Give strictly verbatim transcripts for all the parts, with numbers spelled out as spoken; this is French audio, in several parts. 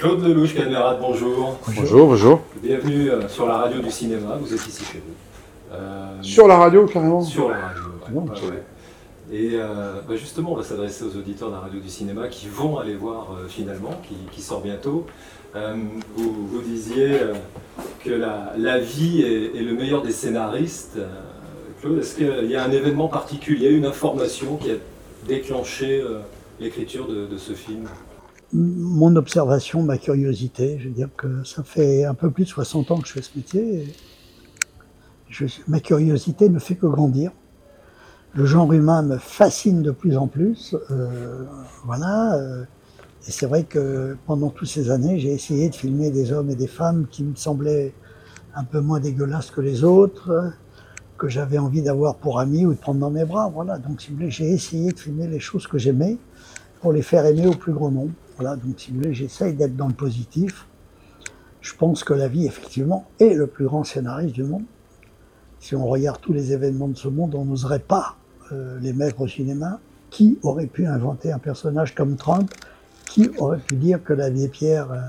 Claude Lelouch, Canmerade, bonjour. Bonjour, bonjour. Bienvenue sur la radio du cinéma, vous êtes ici chez vous. Euh, sur la radio, carrément? Sur la radio, ouais. Non, ouais, ouais. Et euh, bah justement, on va s'adresser aux auditeurs de la radio du cinéma qui vont aller voir euh, finalement, qui, qui sort bientôt. Euh, vous, vous disiez euh, que la, la vie est, est le meilleur des scénaristes. Euh, Claude, est-ce qu'il y a un événement particulier, une information qui a déclenché euh, l'écriture de, de ce film? Mon observation, ma curiosité, je veux dire que ça fait un peu plus de soixante ans que je fais ce métier. Et je, ma curiosité ne fait que grandir. Le genre humain me fascine de plus en plus. Euh, voilà. Euh, et c'est vrai que pendant toutes ces années, j'ai essayé de filmer des hommes et des femmes qui me semblaient un peu moins dégueulasses que les autres, que j'avais envie d'avoir pour amis ou de prendre dans mes bras. Voilà. Donc, si vous voulez, j'ai essayé de filmer les choses que j'aimais pour les faire aimer au plus grand nombre. Voilà, donc si vous voulez, j'essaye d'être dans le positif. Je pense que la vie, effectivement, est le plus grand scénariste du monde. Si on regarde tous les événements de ce monde, on n'oserait pas euh, les mettre au cinéma. Qui aurait pu inventer un personnage comme Trump? Qui aurait pu dire que l'abbé Pierre euh,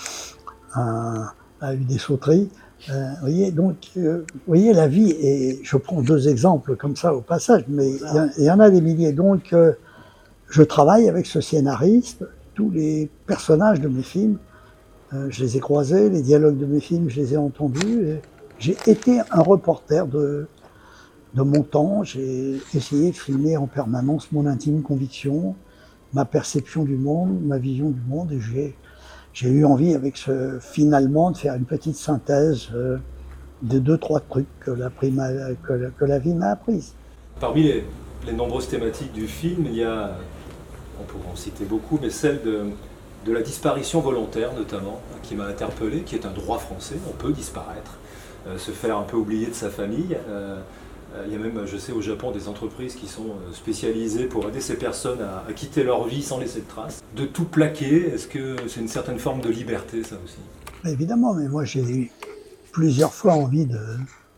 a, a eu des sauteries? euh, Vous voyez, donc, euh, vous voyez, la vie, et je prends deux exemples comme ça au passage, mais il y, y en a des milliers. Donc, euh, je travaille avec ce scénariste. Tous les personnages de mes films, euh, je les ai croisés, les dialogues de mes films, je les ai entendus. J'ai été un reporter de, de mon temps. J'ai essayé de filmer en permanence mon intime conviction, ma perception du monde, ma vision du monde. Et j'ai, j'ai eu envie, avec ce finalement, de faire une petite synthèse euh, de deux, trois trucs que la, prima, que, la, que la vie m'a apprises. Parmi les, les nombreuses thématiques du film, il y a... on pourrait en citer beaucoup, mais celle de, de la disparition volontaire notamment, qui m'a interpellé, qui est un droit français, on peut disparaître, euh, se faire un peu oublier de sa famille. Euh, euh, il y a même, je sais, au Japon, des entreprises qui sont spécialisées pour aider ces personnes à, à quitter leur vie sans laisser de traces. De tout plaquer, est-ce que c'est une certaine forme de liberté, ça aussi? Évidemment, mais moi j'ai eu plusieurs fois envie de,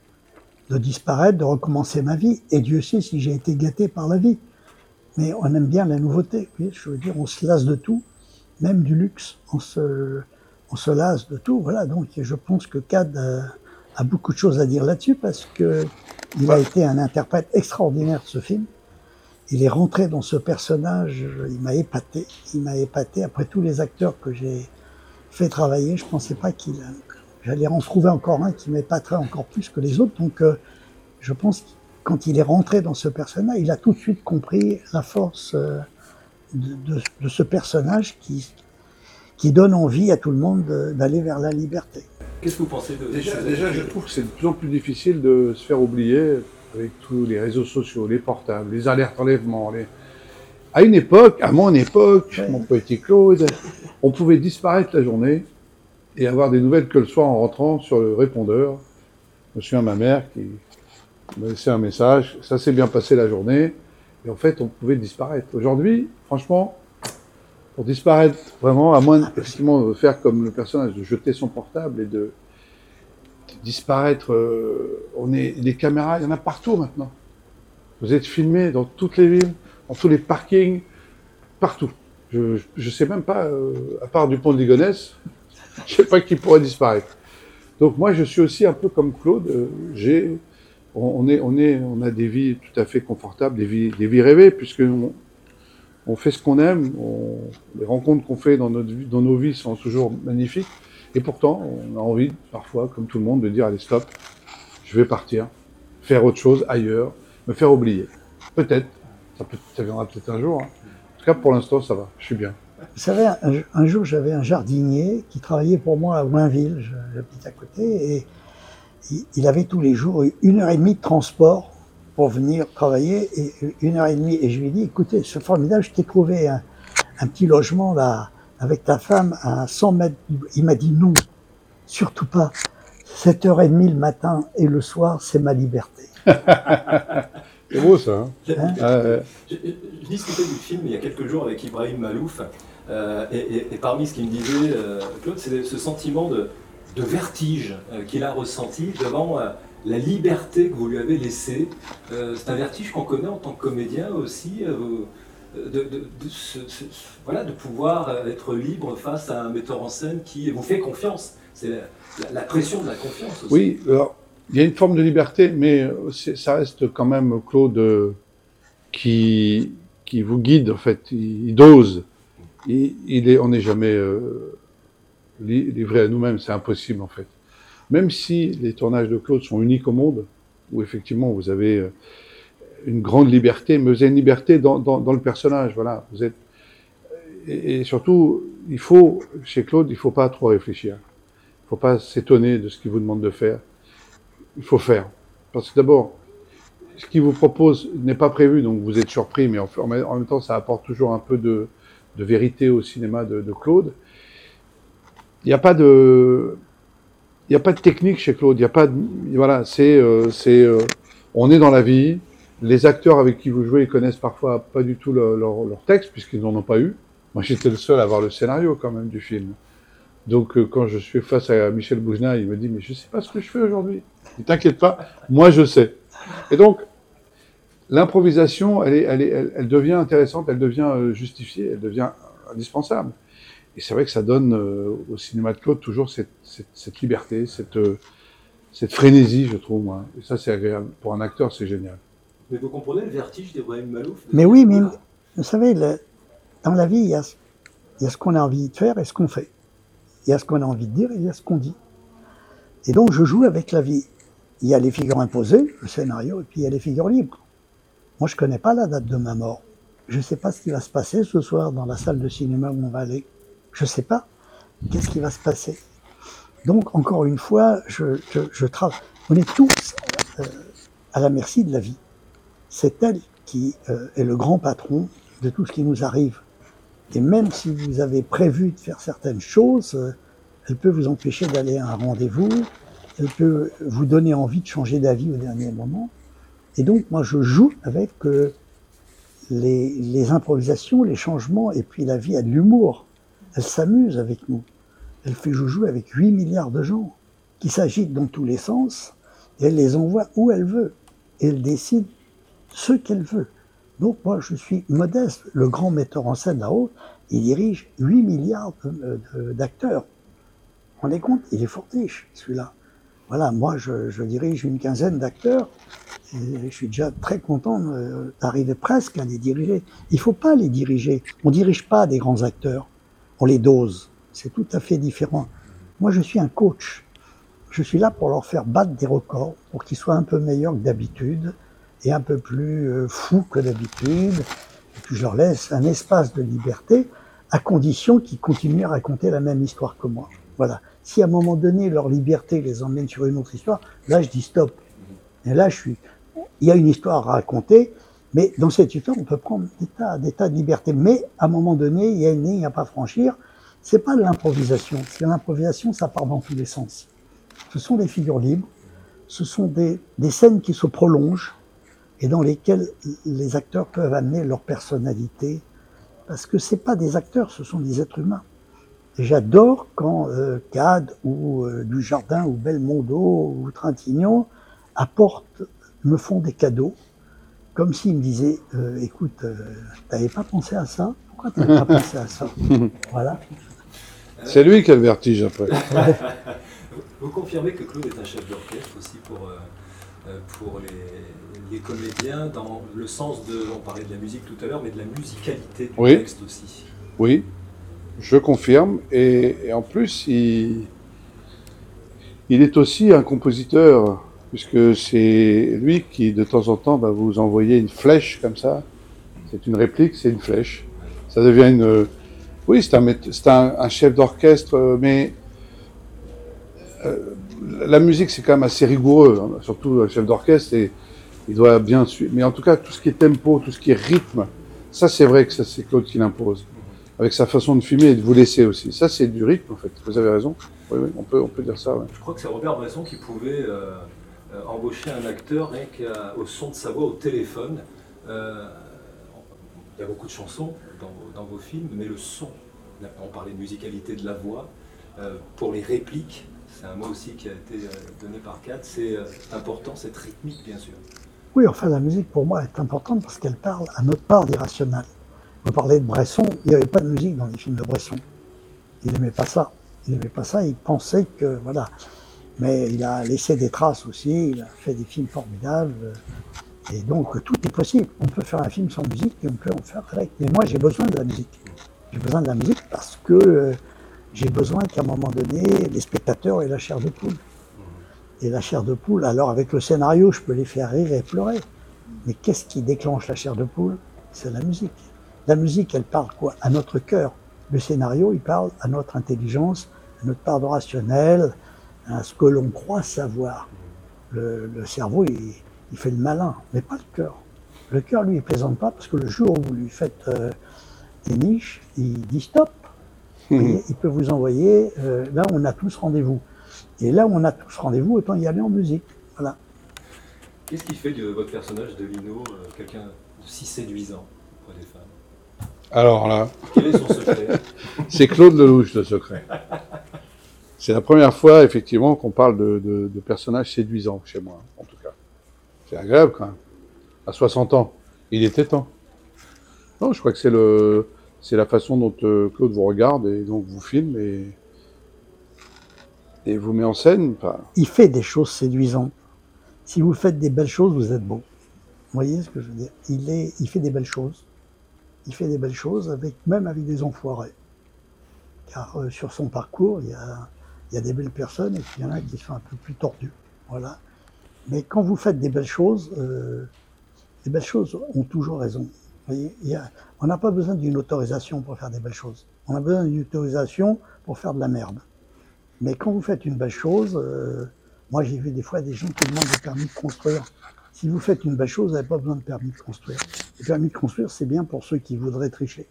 de disparaître, de recommencer ma vie, et Dieu sait si j'ai été gâté par la vie. Mais on aime bien la nouveauté, vous voyez, je veux dire, on se lasse de tout, même du luxe, on se, on se lasse de tout, voilà. Donc je pense que Cad a, a beaucoup de choses à dire là-dessus, parce que il a été un interprète extraordinaire de ce film. Il est rentré dans ce personnage, il m'a épaté, il m'a épaté. Après tous les acteurs que j'ai fait travailler, je pensais pas qu'il, j'allais en trouver encore un qui m'épaterait encore plus que les autres, donc euh, je pense qu'il quand il est rentré dans ce personnage, il a tout de suite compris la force de, de, de ce personnage qui, qui donne envie à tout le monde d'aller vers la liberté. Qu'est-ce que vous pensez de Déjà, déjà je trouve que c'est de plus en plus difficile de se faire oublier avec tous les réseaux sociaux, les portables, les alertes enlèvement. Les... À une époque, à mon époque, ouais. Mon petit Claude, on pouvait disparaître la journée et avoir des nouvelles que le soir en rentrant sur le répondeur. Je me souviens de ma mère qui m'a laissé un message, ça s'est bien passé la journée, et en fait, on pouvait disparaître. Aujourd'hui, franchement, pour disparaître vraiment, à moins effectivement de faire comme le personnage, de jeter son portable et de, de disparaître, euh, on est, les caméras, il y en a partout maintenant. Vous êtes filmés dans toutes les villes, dans tous les parkings, partout. Je ne sais même pas, euh, à part du pont de Ligonnès, je ne sais pas qui pourrait disparaître. Donc moi, je suis aussi un peu comme Claude, euh, j'ai... On, est, on, est, on a des vies tout à fait confortables, des vies, des vies rêvées, puisque on, on fait ce qu'on aime, on, les rencontres qu'on fait dans, notre vie, dans nos vies sont toujours magnifiques, et pourtant, on a envie, parfois, comme tout le monde, de dire, allez, stop, je vais partir, faire autre chose ailleurs, me faire oublier. Peut-être, ça, peut, ça viendra peut-être un jour, hein. En tout cas, pour l'instant, ça va, je suis bien. Vous savez, un, un jour, j'avais un jardinier qui travaillait pour moi à Wainville, j'habite à côté, et il avait tous les jours une heure et demie de transport pour venir travailler, et une heure et demie. Et je lui ai dit, écoutez, c'est formidable, je t'ai trouvé un, un petit logement là, avec ta femme à cent mètres. Il m'a dit non, surtout pas. sept heures trente le matin et le soir, c'est ma liberté. C'est beau ça. Hein hein euh... je, je discutais du film il y a quelques jours avec Ibrahim Malouf, euh, et, et, et parmi ce qu'il me disait, euh, Claude, c'est ce sentiment de... de vertige euh, qu'il a ressenti devant euh, la liberté que vous lui avez laissée. Euh, c'est un vertige qu'on connaît en tant que comédien aussi. Euh, vous, de, de, de, ce, ce, voilà, de pouvoir être libre face à un metteur en scène qui vous fait confiance. C'est la, la, la pression de la confiance aussi. Oui, alors, il y a une forme de liberté, mais ça reste quand même Claude euh, qui, qui vous guide, en fait. Il, il dose. Il, il est, on n'est jamais euh, livré à nous-mêmes, c'est impossible, en fait. Même si les tournages de Claude sont uniques au monde, où effectivement vous avez euh, une grande liberté, mais vous avez une liberté dans, dans, dans le personnage, voilà. Vous êtes, et, et surtout, il faut, chez Claude, il ne faut pas trop réfléchir. Il ne faut pas s'étonner de ce qu'il vous demande de faire. Il faut faire. Parce que d'abord, ce qu'il vous propose n'est pas prévu, donc vous êtes surpris, mais en, en même temps, ça apporte toujours un peu de, de vérité au cinéma de, de Claude. Il n'y a pas de... Il n'y a pas de technique chez Claude. Il y a pas de... Voilà, c'est... Euh, c'est euh, on est dans la vie. Les acteurs avec qui vous jouez, ils connaissent parfois pas du tout le, leur, leur texte, puisqu'ils n'en ont pas eu. Moi, j'étais le seul à avoir le scénario, quand même, du film. Donc, euh, quand je suis face à Michel Boujna, il me dit « Mais je sais pas ce que je fais aujourd'hui. » Ne t'inquiète pas, moi, je sais. Et donc, l'improvisation, elle, est, elle, est, elle, elle devient intéressante, elle devient euh, justifiée, elle devient indispensable. Et c'est vrai que ça donne euh, au cinéma de Claude toujours cette, cette, cette liberté, cette, euh, cette frénésie, je trouve, moi. Et ça, c'est agréable. Pour un acteur, c'est génial. Mais vous comprenez le vertige d'Ibrahim Malouf? Mais oui, mais vous savez, le, dans la vie, il y a, il y a ce qu'on a envie de faire et ce qu'on fait. Il y a ce qu'on a envie de dire et il y a ce qu'on dit. Et donc, je joue avec la vie. Il y a les figures imposées, le scénario, et puis il y a les figures libres. Moi, je ne connais pas la date de ma mort. Je ne sais pas ce qui va se passer ce soir dans la salle de cinéma où on va aller. Je ne sais pas. Qu'est-ce qui va se passer? Donc, encore une fois, je, je, je travaille. On est tous euh, à la merci de la vie. C'est elle qui euh, est le grand patron de tout ce qui nous arrive. Et même si vous avez prévu de faire certaines choses, euh, elle peut vous empêcher d'aller à un rendez-vous, elle peut vous donner envie de changer d'avis au dernier moment. Et donc, moi, je joue avec euh, les, les improvisations, les changements, et puis la vie a de l'humour. Elle s'amuse avec nous. Elle fait joujou avec huit milliards de gens qui s'agitent dans tous les sens, et elle les envoie où elle veut. Et elle décide ce qu'elle veut. Donc moi, je suis modeste. Le grand metteur en scène là-haut, il dirige huit milliards de, de, d'acteurs. Vous vous rendez compte? Il est fort riche, celui-là. Voilà, moi, je, je dirige une quinzaine d'acteurs, et je suis déjà très content d'arriver presque à les diriger. Il ne faut pas les diriger. On ne dirige pas des grands acteurs. On les dose. C'est tout à fait différent. Moi, je suis un coach. Je suis là pour leur faire battre des records, pour qu'ils soient un peu meilleurs que d'habitude, et un peu plus euh, fous que d'habitude. Et puis je leur laisse un espace de liberté, à condition qu'ils continuent à raconter la même histoire que moi. Voilà. Si à un moment donné, leur liberté les emmène sur une autre histoire, là, je dis stop. Et là, je suis... Il y a une histoire à raconter, mais dans cette histoire, on peut prendre des tas, des tas de liberté. Mais à un moment donné, il y a une ligne à pas franchir. C'est pas de l'improvisation. C'est l'improvisation, ça part dans tous les sens. Ce sont des figures libres, ce sont des, des scènes qui se prolongent et dans lesquelles les acteurs peuvent amener leur personnalité, parce que c'est pas des acteurs, ce sont des êtres humains. Et j'adore quand euh, Cade ou euh, Dujardin ou Belmondo ou Trintignant apportent, me font des cadeaux, comme s'ils me disaient euh, « Écoute, euh, t'avais pas pensé à ça? Pourquoi t'avais pas pensé à ça ?» Voilà. C'est lui qui a le vertige après. Vous confirmez que Claude est un chef d'orchestre aussi pour, euh, pour les, les comédiens, dans le sens de, on parlait de la musique tout à l'heure, mais de la musicalité du oui. texte aussi. Oui, je confirme. Et, et en plus, il, il est aussi un compositeur, puisque c'est lui qui, de temps en temps, va vous envoyer une flèche comme ça. C'est une réplique, c'est une flèche. Ça devient une... Oui, c'est un, c'est un, un chef d'orchestre, mais... Euh, la musique, c'est quand même assez rigoureux, hein. Surtout un chef d'orchestre, et il doit bien suivre. Mais en tout cas, tout ce qui est tempo, tout ce qui est rythme, ça, c'est vrai que ça, c'est Claude qui l'impose. Avec sa façon de filmer et de vous laisser aussi. Ça, c'est du rythme, en fait. Vous avez raison. Oui, oui, on peut, on peut dire ça. Ouais. Je crois que c'est Robert Bresson qui pouvait euh, euh, embaucher un acteur rien qu'au son de sa voix au téléphone. Euh, il y a beaucoup de chansons dans, dans vos films, mais le son, on parlait de musicalité de la voix, euh, pour les répliques, c'est un mot aussi qui a été donné par Cade, c'est important, cette rythmique, bien sûr. Oui, enfin, la musique, pour moi, est importante parce qu'elle parle à notre part d'irrationnel. On parlait de Bresson, il n'y avait pas de musique dans les films de Bresson. Il n'aimait pas ça. Il n'aimait pas ça, il pensait que, voilà. Mais il a laissé des traces aussi, il a fait des films formidables. Et donc, tout est possible. On peut faire un film sans musique et on peut en faire avec. Mais moi, j'ai besoin de la musique. J'ai besoin de la musique parce que euh, j'ai besoin qu'à un moment donné, les spectateurs aient la chair de poule. Et la chair de poule, alors avec le scénario, je peux les faire rire et pleurer. Mais qu'est-ce qui déclenche la chair de poule? C'est la musique. La musique, elle parle quoi? À notre cœur. Le scénario, il parle à notre intelligence, à notre part de rationnel, à ce que l'on croit savoir. Le, le cerveau, il, il fait le malin, mais pas le cœur. Le cœur, lui, il plaisante pas parce que le jour où vous lui faites euh, des niches, il dit stop. Mmh. Et il peut vous envoyer, euh, là, on a tous rendez-vous. Et là où on a tous rendez-vous, autant y aller en musique. Voilà. Qu'est-ce qui fait de votre personnage de Lino euh, quelqu'un de si séduisant pour les femmes? Alors là, quel est son secret? C'est Claude Lelouch, le secret. C'est la première fois, effectivement, qu'on parle de, de, de personnages séduisants chez moi, en tout cas. C'est agréable, quand même. À soixante ans, il était temps. Non, je crois que c'est le, c'est la façon dont euh, Claude vous regarde et donc vous filme et, et vous met en scène. Enfin... Il fait des choses séduisantes. Si vous faites des belles choses, vous êtes beau. Vous voyez ce que je veux dire? Il est, il fait des belles choses. Il fait des belles choses, avec, même avec des enfoirés. Car euh, sur son parcours, il y a, il y a des belles personnes et puis il y en a qui sont un peu plus tordus. Voilà. Mais quand vous faites des belles choses, euh, les belles choses ont toujours raison. Vous voyez, il y a, on n'a pas besoin d'une autorisation pour faire des belles choses. On a besoin d'une autorisation pour faire de la merde. Mais quand vous faites une belle chose, euh, moi j'ai vu des fois des gens qui demandent des permis de construire. Si vous faites une belle chose, vous n'avez pas besoin de permis de construire. Le permis de construire, c'est bien pour ceux qui voudraient tricher.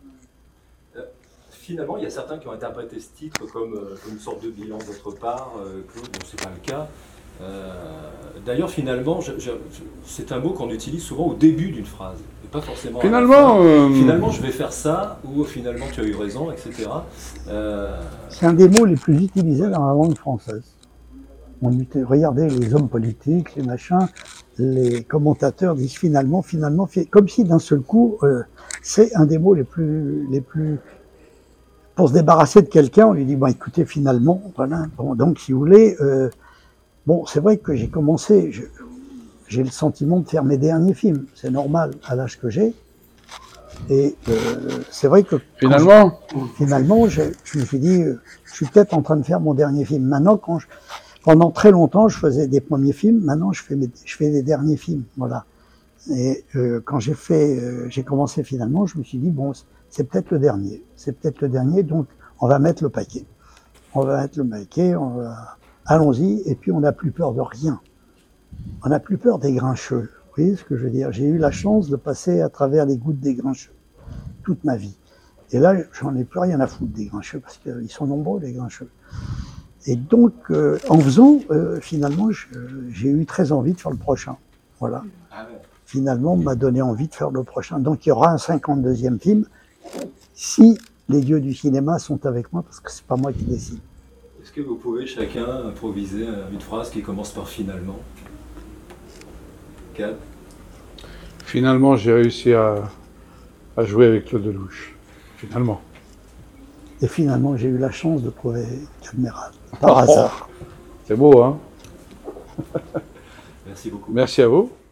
Euh, finalement, il y a certains qui ont interprété ce titre comme, euh, comme une sorte de bilan de votre part, euh, Claude, bon, c'est pas le cas. Euh, D'ailleurs, finalement, je, je, c'est un mot qu'on utilise souvent au début d'une phrase, et pas forcément finalement, à la fin. euh... Finalement, je vais faire ça, ou finalement, tu as eu raison, et cetera. Euh... C'est un des mots les plus utilisés dans la langue française. On regardez les hommes politiques, les machins, les commentateurs disent finalement, finalement, comme si d'un seul coup, euh, c'est un des mots les plus, les plus. Pour se débarrasser de quelqu'un, on lui dit bon, écoutez, finalement, voilà. Bon, donc, si vous voulez, euh, bon, c'est vrai que j'ai commencé, je, j'ai le sentiment de faire mes derniers films. C'est normal à l'âge que j'ai. Et euh, c'est vrai que finalement, je, finalement, je, je me suis dit, euh, je suis peut-être en train de faire mon dernier film. Maintenant, quand je Pendant très longtemps, je faisais des premiers films. Maintenant, je fais, mes, je fais des derniers films. Voilà. Et euh, quand j'ai fait, euh, j'ai commencé finalement, je me suis dit bon, c'est peut-être le dernier. C'est peut-être le dernier. Donc, on va mettre le paquet. On va mettre le paquet. On va, allons-y. Et puis, on n'a plus peur de rien. On n'a plus peur des grincheux. Vous voyez ce que je veux dire? J'ai eu la chance de passer à travers les gouttes des grincheux toute ma vie. Et là, j'en ai plus rien à foutre des grincheux parce qu'ils sont nombreux les grincheux. Et donc, euh, en faisant, euh, finalement, je, j'ai eu très envie de faire le prochain. Voilà. Ah ouais. Finalement, on m'a donné envie de faire le prochain. Donc, il y aura un cinquante-deuxième film, si les dieux du cinéma sont avec moi, parce que c'est pas moi qui décide. Est-ce que vous pouvez chacun improviser une phrase qui commence par finalement? Kat? Finalement, j'ai réussi à, à jouer avec Claude Lelouch. Finalement. Et finalement, j'ai eu la chance de trouver Cadméral, par hasard. C'est beau, hein? Merci beaucoup. Merci à vous.